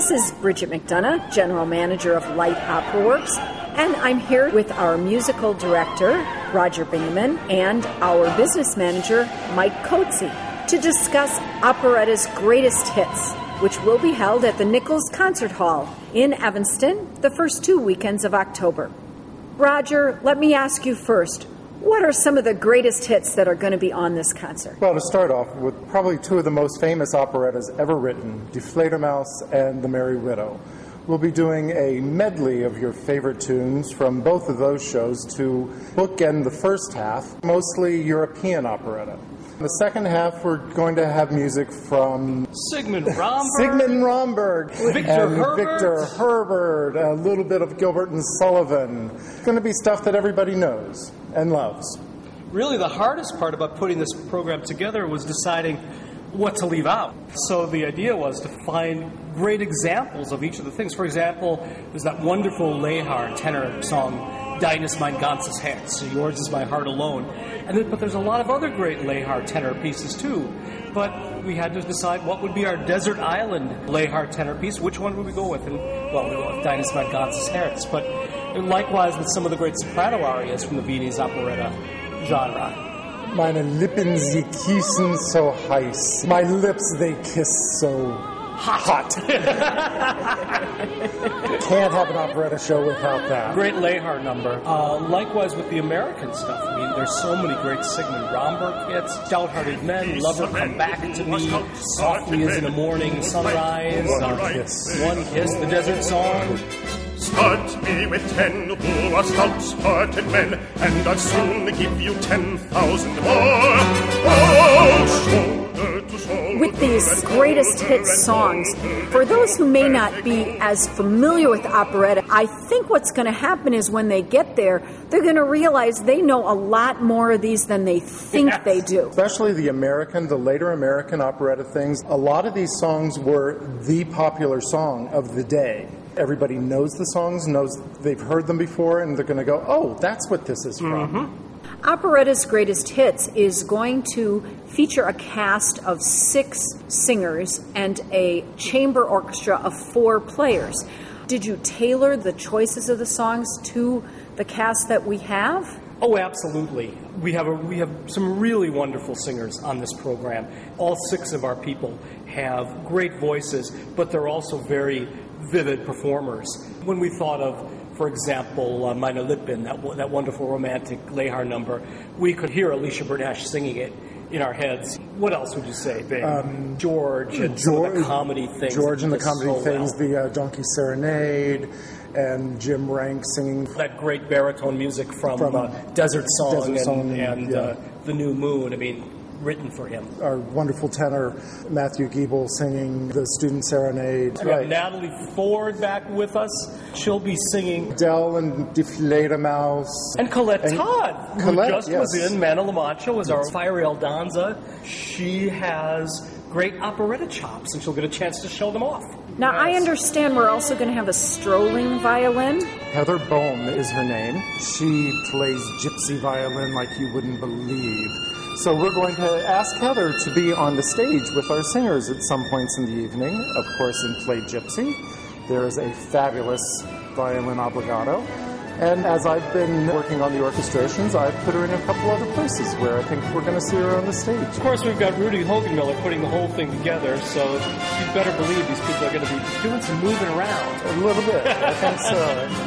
This is Bridget McDonough, General Manager of Light Opera Works, and I'm here with our musical director, Roger Bingaman, and our business manager, Mike Coetzee, to discuss Operetta's greatest hits, which will be held at the Nichols Concert Hall in Evanston the first 2 weekends of October. Roger, let me ask you first, what are some of the greatest hits that are going to be on this concert? Well, to start off with probably two of the most famous operettas ever written, Die Fledermaus and The Merry Widow. We'll be doing a medley of your favorite tunes from both of those shows to bookend the first half, mostly European operetta. In the second half, we're going to have music from Sigmund Romberg, Victor Herbert, a little bit of Gilbert and Sullivan. It's going to be stuff that everybody knows and loves. Really, the hardest part about putting this program together was deciding what to leave out. So the idea was to find great examples of each of the things. For example, there's that wonderful Lehar tenor song, Deines mein ganzes Herz, so yours is my heart alone. But there's a lot of other great Lehar tenor pieces too. But we had to decide what would be our desert island Lehar tenor piece. Which one would we go with? And, well, we go with Deines mein ganzes Herz. But likewise with some of the great soprano arias from the Viennese operetta genre. Meine Lippen, sie küssen so heiß. My lips, they kiss so hot. Can't have an operetta show without that. Great Lehar number. Likewise with the American stuff. I mean, there's so many great Sigmund Romberg hits. Stout-Hearted Men, Lover Come Back to Me, Softly as in a Morning Sunrise, One Kiss, The Desert Song. Start me with 10 who are stout-hearted men, and I'll soon give you 10,000 more. Oh, shoulder to shoulder. With these greatest hit songs, for those who may not be as familiar with operetta, I think what's going to happen is when they get there, they're going to realize they know a lot more of these than they think they do. Especially the later American operetta things. A lot of these songs were the popular song of the day. Everybody knows the songs, knows they've heard them before, and they're going to go, oh, that's what this is from. Mm-hmm. Operetta's Greatest Hits is going to feature a cast of 6 singers and a chamber orchestra of 4 players. Did you tailor the choices of the songs to the cast that we have? Oh, absolutely. We have some really wonderful singers on this program. All 6 of our people have great voices, but they're also very vivid performers. When we thought of, for example, Meine Lippen, that wonderful romantic Lehar number, we could hear Alicia Bernash singing it in our heads. What else would you say, babe? George and some of the comedy things. George and the comedy things, the Donkey Serenade, and Jim Rank singing that great baritone music from Desert Song and The New Moon. I mean, written for him. Our wonderful tenor, Matthew Giebel, singing the Student Serenade. We have Natalie Ford back with us. She'll be singing Adele and Die Fledermaus. And Colette Todd, who just was in Mana La Mancha, was our fiery Aldonza. She has great operetta chops, and she'll get a chance to show them off. Now, I understand we're also going to have a strolling violin. Heather Bohm is her name. She plays gypsy violin like you wouldn't believe. So we're going to ask Heather to be on the stage with our singers at some points in the evening, of course in Play Gypsy. There is a fabulous violin obligato. And as I've been working on the orchestrations, I've put her in a couple other places where I think we're going to see her on the stage. Of course, we've got Rudy Hogenmiller putting the whole thing together, so you better believe these people are going to be doing some moving around. A little bit, I think so.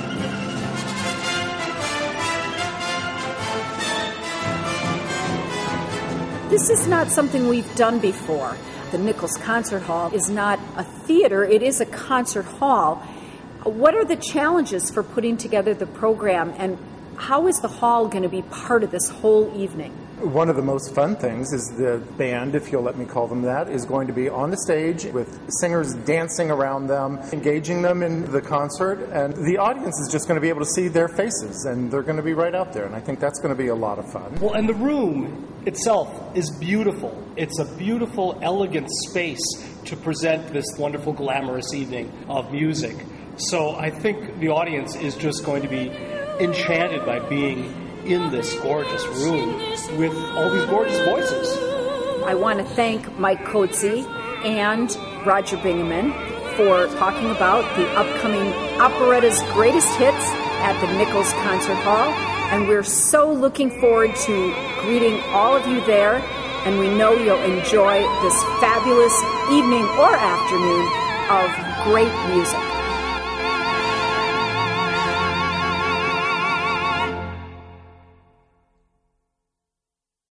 This is not something we've done before. The Nichols Concert Hall is not a theater, it is a concert hall. What are the challenges for putting together the program, and how is the hall going to be part of this whole evening? One of the most fun things is the band, if you'll let me call them that, is going to be on the stage with singers dancing around them, engaging them in the concert, and the audience is just going to be able to see their faces, and they're going to be right out there, and I think that's going to be a lot of fun. Well, and the room itself is beautiful. It's a beautiful, elegant space to present this wonderful, glamorous evening of music. So I think the audience is just going to be enchanted by being in this gorgeous room with all these gorgeous voices. I want to thank Mike Coetzee and Roger Bingaman for talking about the upcoming Operetta's Greatest Hits at the Nichols Concert Hall. And we're so looking forward to greeting all of you there. And we know you'll enjoy this fabulous evening or afternoon of great music.